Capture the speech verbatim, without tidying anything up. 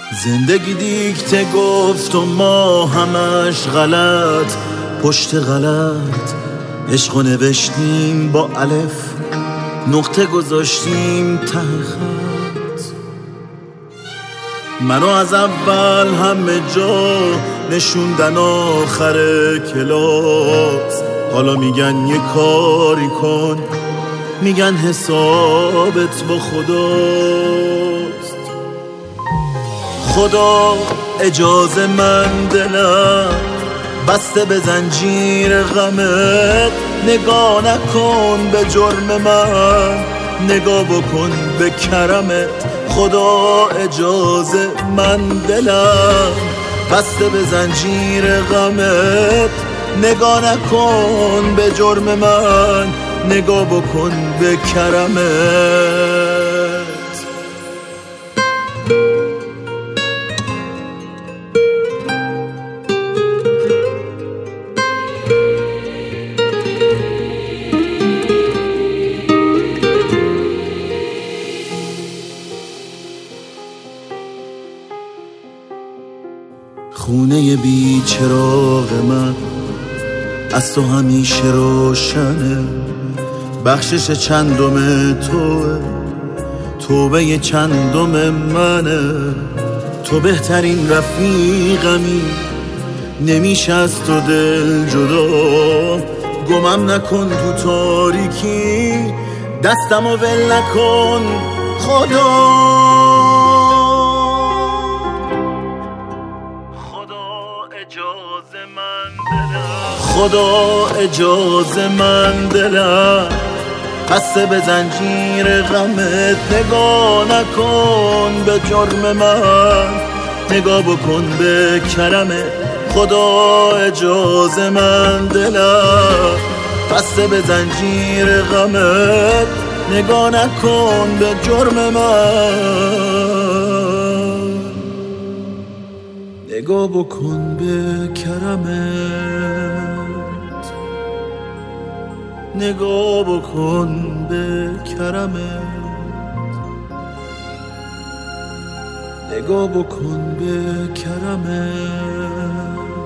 زندگی دیکته گفت و ما همش غلط پشت غلط عشقو نوشتیم با الف نقطه گذاشتیم ته خط. منو از اول همه جا نشوندن آخر کلاس، حالا میگن یه کاری کن، میگن حسابت با خداست. خدا اجازه من دلم بسته به زنجیر غمت، نگاه نکن به جرم من، نگاه بکن به کرمت. خدا اجازه من دلم بسته به زنجیر غمت، نگاه نکن به جرم من، نگاه بکن به کرمت. خونه بی چراغ من از تو همیشه روشنه، بخشش چندم توه، توبه چندم منه. تو بهترین رفیقمی، نمیشه از تو دل جدا. گمم نکن تو تاریکی، دستمو ول نکن خدا. خدا اجازه من دلم بسته به زنجیر غمت، نگاه نکن به جرم من، نگاه بکن به کرمت. خدا اجازه من دلم بسته به زنجیر غمت، نگاه نکن به جرم من، نگاه بکن به کرمت، نگاه بکن به کرمت، نگاه بکن به کرمت.